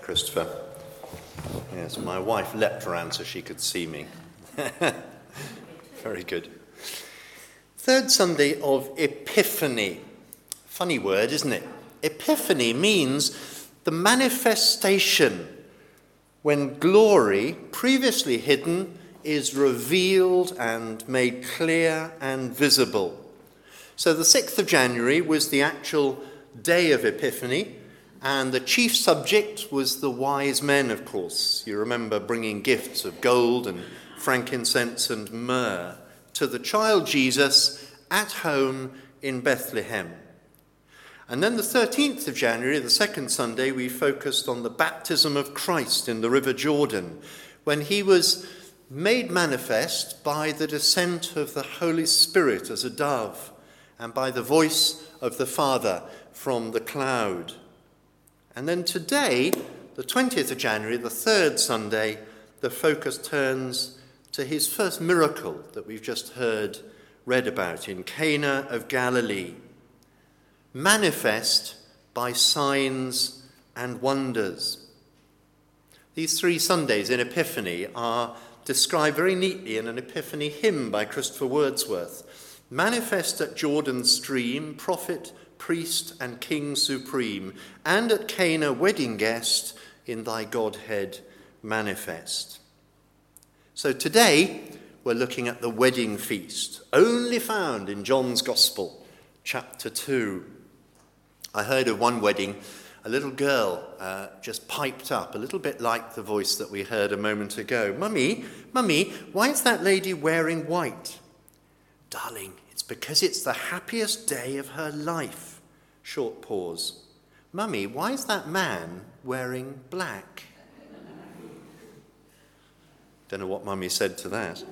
Christopher. Yes, my wife leapt around so she could see me. Very good. Third Sunday of Epiphany. Funny word, isn't it? Epiphany means the manifestation when glory, previously hidden, is revealed and made clear and visible. So the 6th of January was the actual day of Epiphany, and the chief subject was the wise men, of course. You remember bringing gifts of gold and frankincense and myrrh to the child Jesus at home in Bethlehem. And then the 13th of January, the second Sunday, we focused on the baptism of Christ in the River Jordan, when he was made manifest by the descent of the Holy Spirit as a dove and by the voice of the Father from the cloud. And then today, the 20th of January, the third Sunday, the focus turns to his first miracle that we've just read about in Cana of Galilee. Manifest by signs and wonders. These 3 Sundays in Epiphany are described very neatly in an Epiphany hymn by Christopher Wordsworth. Manifest at Jordan's stream, prophet, priest, and king supreme, and at Cana wedding guest, in thy Godhead manifest. So today we're looking at the wedding feast, only found in John's Gospel, chapter 2. I heard of one wedding, a little girl just piped up, a little bit like the voice that we heard a moment ago. Mummy, why is that lady wearing white? Darling, it's because it's the happiest day of her life. Short pause. Mummy, why is that man wearing black? Don't know what Mummy said to that.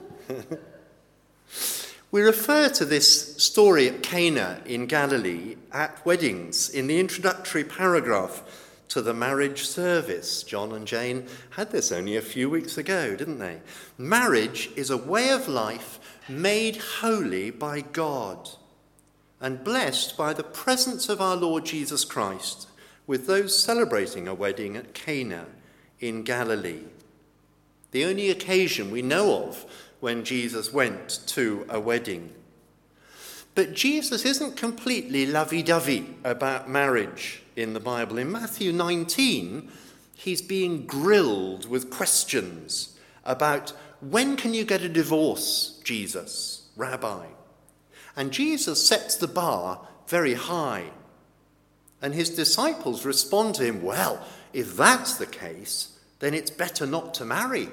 We refer to this story at Cana in Galilee at weddings in the introductory paragraph to the marriage service. John and Jane had this only a few weeks ago, didn't they? Marriage is a way of life made holy by God and blessed by the presence of our Lord Jesus Christ with those celebrating a wedding at Cana in Galilee. The only occasion we know of when Jesus went to a wedding. But Jesus isn't completely lovey-dovey about marriage in the Bible. In Matthew 19, he's being grilled with questions about when can you get a divorce, Jesus, Rabbi? And Jesus sets the bar very high. And his disciples respond to him, well, if that's the case, then it's better not to marry.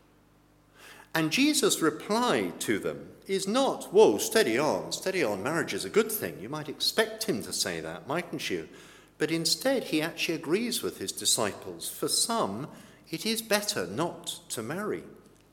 And Jesus' reply to them is not, whoa, steady on, marriage is a good thing. You might expect him to say that, mightn't you? But instead, he actually agrees with his disciples. For some, it is better not to marry.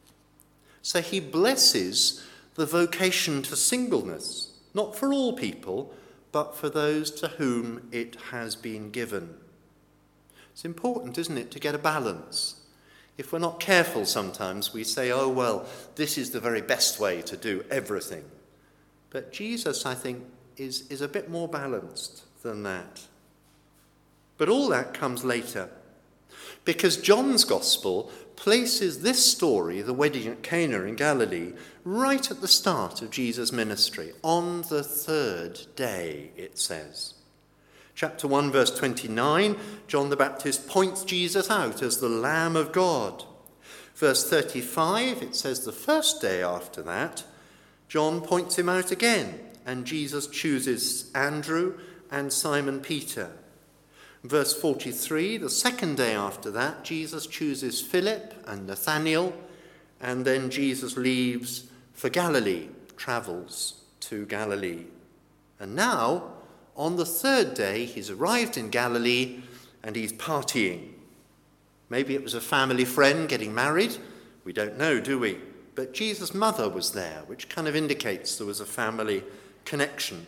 So he blesses the vocation to singleness, not for all people, but for those to whom it has been given. It's important, isn't it, to get a balance. If we're not careful sometimes, we say, oh, well, this is the very best way to do everything. But Jesus, I think, is a bit more balanced than that. But all that comes later, because John's Gospel places this story, the wedding at Cana in Galilee, right at the start of Jesus' ministry, on the 3rd day, it says. Chapter 1, verse 29, John the Baptist points Jesus out as the Lamb of God. Verse 35, it says the first day after that, John points him out again, and Jesus chooses Andrew and Simon Peter. Verse 43, the second day after that, Jesus chooses Philip and Nathanael, and then Jesus leaves for Galilee, travels to Galilee. And now, on the 3rd day, he's arrived in Galilee and he's partying. Maybe it was a family friend getting married. We don't know, do we? But Jesus' mother was there, which kind of indicates there was a family connection.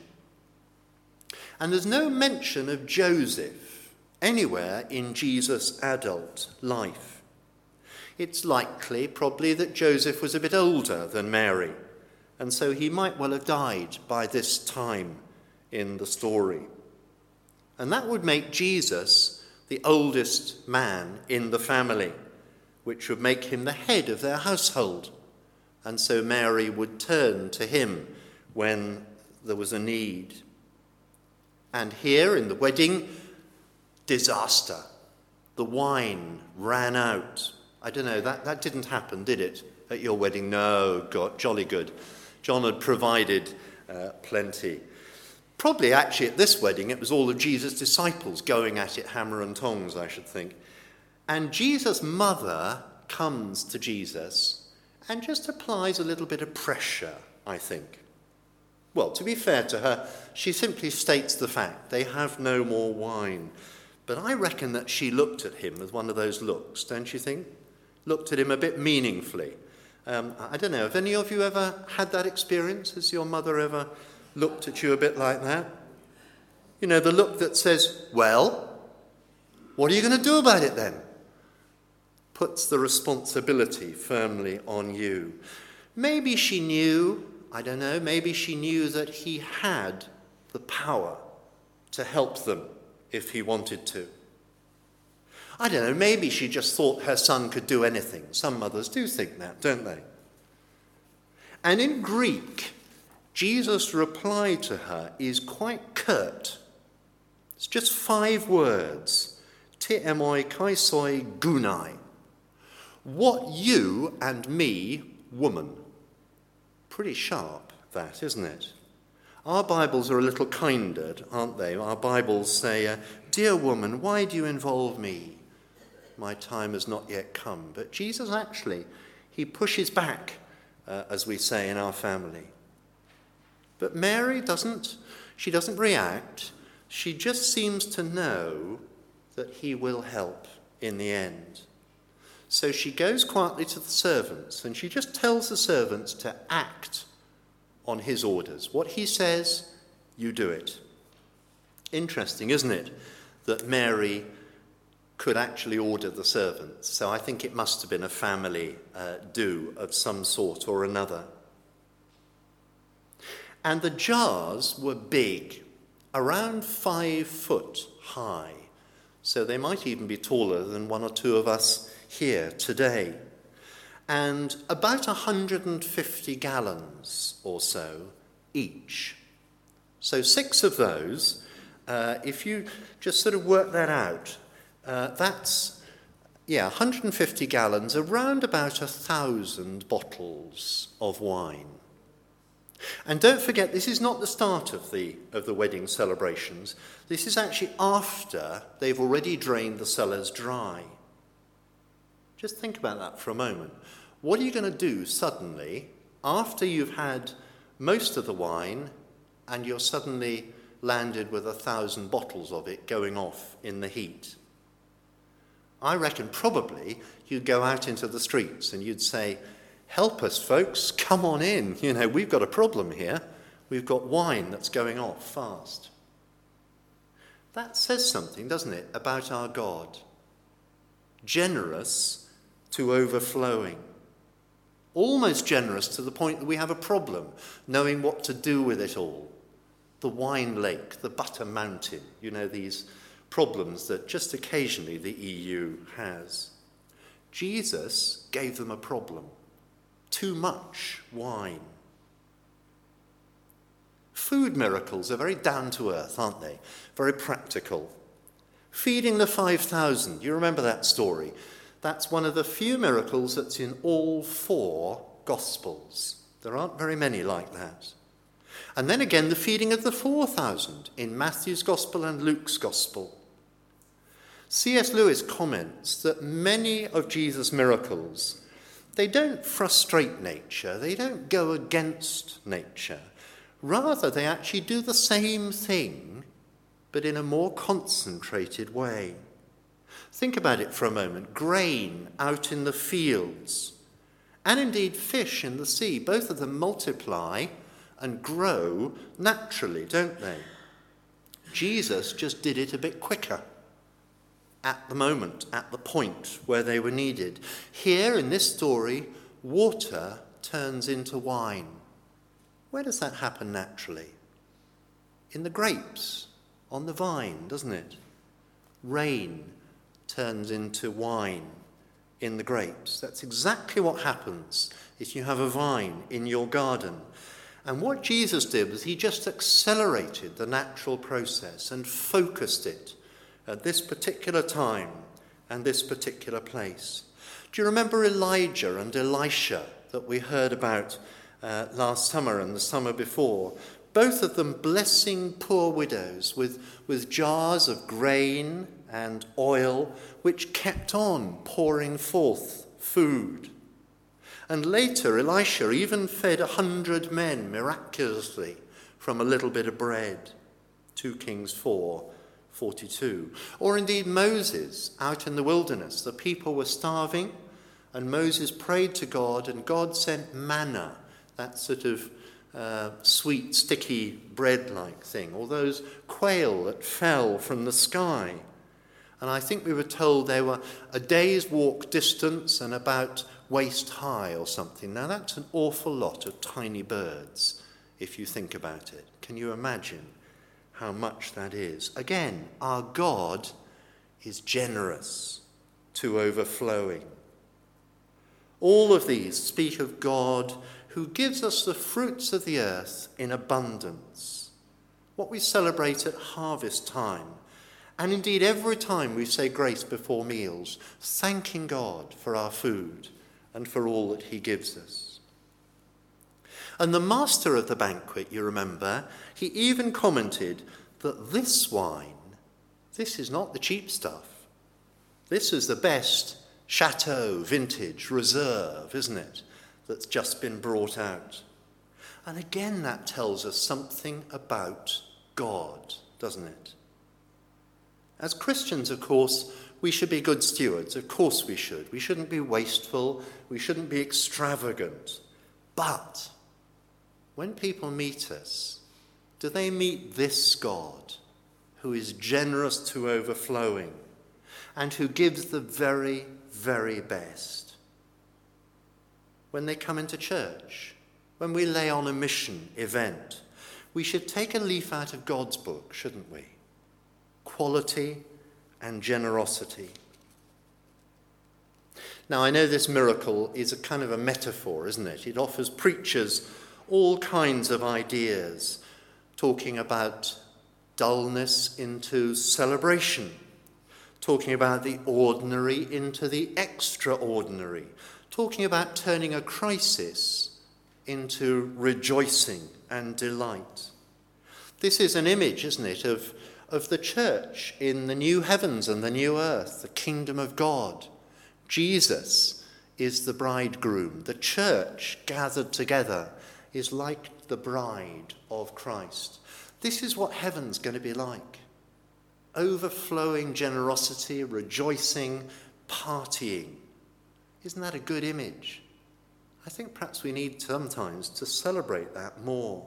And there's no mention of Joseph anywhere in Jesus' adult life. It's likely, probably, that Joseph was a bit older than Mary, and so he might well have died by this time in the story. And that would make Jesus the oldest man in the family, which would make him the head of their household. And so Mary would turn to him when there was a need. And here in the wedding, disaster. The wine ran out. I don't know, that didn't happen, did it, at your wedding? No, God, jolly good. John had provided plenty. Probably actually at this wedding, it was all of Jesus' disciples going at it hammer and tongs, I should think. And Jesus' mother comes to Jesus and just applies a little bit of pressure, I think. Well, to be fair to her, she simply states the fact they have no more wine. But I reckon that she looked at him with one of those looks, don't you think? Looked at him a bit meaningfully. I don't know, have any of you ever had that experience? Has your mother ever looked at you a bit like that? You know, the look that says, well, what are you going to do about it then? Puts the responsibility firmly on you. Maybe she knew, I don't know, maybe she knew that he had the power to help them if he wanted to. I don't know, maybe she just thought her son could do anything. Some mothers do think that, don't they? And in Greek, Jesus' reply to her is quite curt. It's just 5 words. Te emoi kaisoi gunai. What you and me, woman. Pretty sharp, that, isn't it? Our Bibles are a little kinder, aren't they? Our Bibles say, dear woman, why do you involve me? My time has not yet come. But Jesus actually, he pushes back, as we say in our family. But Mary doesn't react. She just seems to know that he will help in the end. So she goes quietly to the servants and she just tells the servants to act on his orders. What he says, you do it. Interesting, isn't it, that Mary could actually order the servants. So I think it must have been a family do of some sort or another. And the jars were big, around 5 foot high. So they might even be taller than one or two of us here today. And about 150 gallons or so each. So 6 of those, if you just sort of work that out, that's 150 gallons, around about 1,000 bottles of wine. And don't forget, this is not the start of the wedding celebrations. This is actually after they've already drained the cellars dry. Just think about that for a moment. What are you going to do suddenly after you've had most of the wine and you're suddenly landed with 1,000 bottles of it going off in the heat? I reckon probably you'd go out into the streets and you'd say, help us, folks, come on in. You know, we've got a problem here. We've got wine that's going off fast. That says something, doesn't it, about our God? Generous to overflowing. Almost generous to the point that we have a problem knowing what to do with it all. The wine lake, the butter mountain, you know, these problems that just occasionally the EU has. Jesus gave them a problem. Too much wine. Food miracles are very down to earth, aren't they? Very practical. Feeding the 5,000, you remember that story? That's one of the few miracles that's in all 4 Gospels. There aren't very many like that. And then again, the feeding of the 4,000 in Matthew's Gospel and Luke's Gospel. C.S. Lewis comments that many of Jesus' miracles, they don't frustrate nature, they don't go against nature. Rather, they actually do the same thing, but in a more concentrated way. Think about it for a moment. Grain out in the fields, and indeed fish in the sea, both of them multiply and grow naturally, don't they? Jesus just did it a bit quicker. At the moment, at the point where they were needed. Here in this story, water turns into wine. Where does that happen naturally? In the grapes, on the vine, doesn't it? Rain turns into wine in the grapes. That's exactly what happens if you have a vine in your garden. And what Jesus did was he just accelerated the natural process and focused it at this particular time and this particular place. Do you remember Elijah and Elisha that we heard about last summer and the summer before? Both of them blessing poor widows with jars of grain and oil, which kept on pouring forth food. And later, Elisha even fed 100 men miraculously from a little bit of bread. 2 Kings 4:42. Or indeed Moses out in the wilderness. The people were starving, and Moses prayed to God, and God sent manna, that sort of sweet, sticky bread-like thing, or those quail that fell from the sky. And I think we were told they were a day's walk distance and about waist high or something. Now that's an awful lot of tiny birds, if you think about it. Can you imagine how much that is? Again, our God is generous to overflowing. All of these speak of God who gives us the fruits of the earth in abundance. What we celebrate at harvest time, and indeed every time we say grace before meals, thanking God for our food and for all that he gives us. And the master of the banquet, you remember, he even commented that this wine, this is not the cheap stuff. This is the best Chateau vintage reserve, isn't it, that's just been brought out. And again, that tells us something about God, doesn't it? As Christians, of course, we should be good stewards. Of course we should. We shouldn't be wasteful. We shouldn't be extravagant. But when people meet us, do they meet this God who is generous to overflowing and who gives the very, very best? When they come into church, when we lay on a mission event, we should take a leaf out of God's book, shouldn't we? Quality and generosity. Now, I know this miracle is a kind of a metaphor, isn't it? It offers preachers all kinds of ideas, talking about dullness into celebration, talking about the ordinary into the extraordinary, talking about turning a crisis into rejoicing and delight. This is an image, isn't it, of the church in the new heavens and the new earth, the kingdom of God. Jesus is the bridegroom. The church gathered together is like the bride of Christ. This is what heaven's going to be like. Overflowing generosity, rejoicing, partying. Isn't that a good image? I think perhaps we need sometimes to celebrate that more.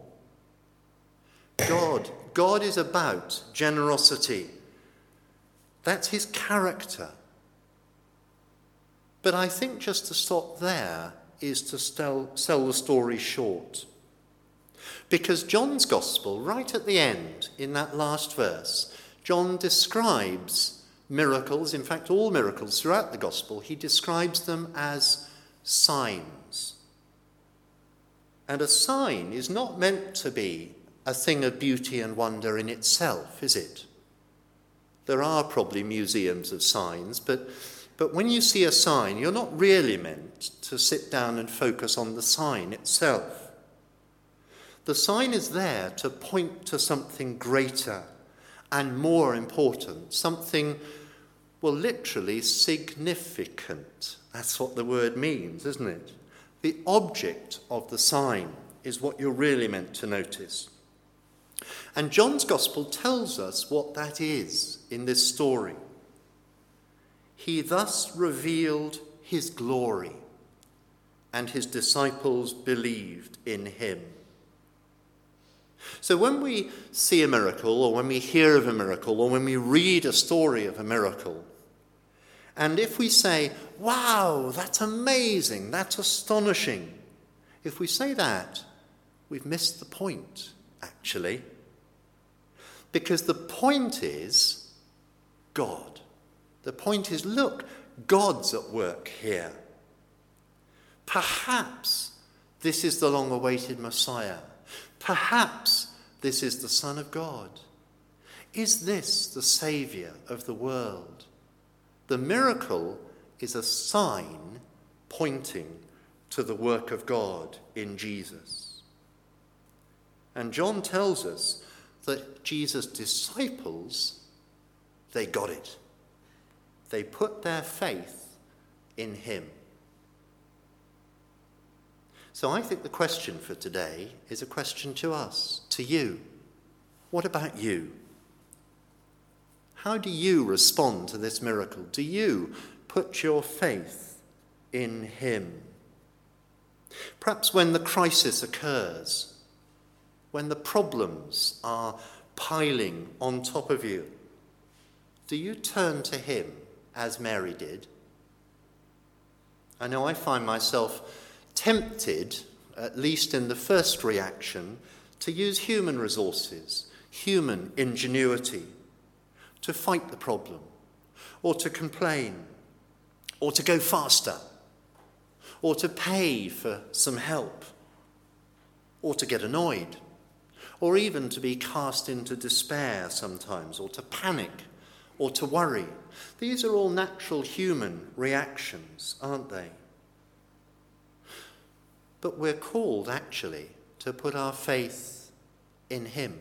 God is about generosity. That's his character. But I think just to stop there is to sell the story short. Because John's Gospel, right at the end, in that last verse, John describes miracles, in fact all miracles throughout the Gospel, he describes them as signs. And a sign is not meant to be a thing of beauty and wonder in itself, is it? There are probably museums of signs, but when you see a sign, you're not really meant to sit down and focus on the sign itself. The sign is there to point to something greater and more important, something, well, literally significant. That's what the word means, isn't it? The object of the sign is what you're really meant to notice. And John's Gospel tells us what that is in this story. He thus revealed his glory, and his disciples believed in him. So when we see a miracle, or when we hear of a miracle, or when we read a story of a miracle, and if we say, wow, that's amazing, that's astonishing, if we say that, we've missed the point, actually. Because the point is God. The point is, look, God's at work here. Perhaps this is the long-awaited Messiah. Perhaps this is the Son of God. Is this the Saviour of the world? The miracle is a sign pointing to the work of God in Jesus. And John tells us that Jesus' disciples, they got it. They put their faith in him. So I think the question for today is a question to us, to you. What about you? How do you respond to this miracle? Do you put your faith in him? Perhaps when the crisis occurs, when the problems are piling on top of you, do you turn to him as Mary did? I know I find myself tempted, at least in the first reaction, to use human resources, human ingenuity, to fight the problem, or to complain, or to go faster, or to pay for some help, or to get annoyed, or even to be cast into despair sometimes, or to panic, or to worry. These are all natural human reactions, aren't they? But we're called, actually, to put our faith in him.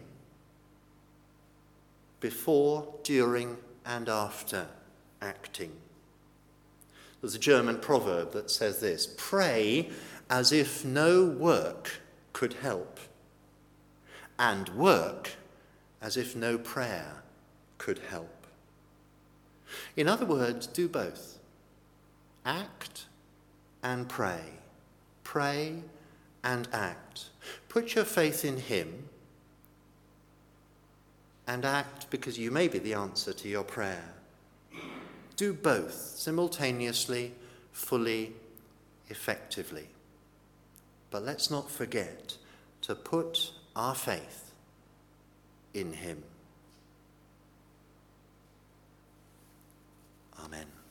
Before, during, and after acting. There's a German proverb that says this: pray as if no work could help, and work as if no prayer could help. In other words, do both. Act and pray. Pray and act. Put your faith in him and act because you may be the answer to your prayer. Do both simultaneously, fully, effectively. But let's not forget to put our faith in him. Amen.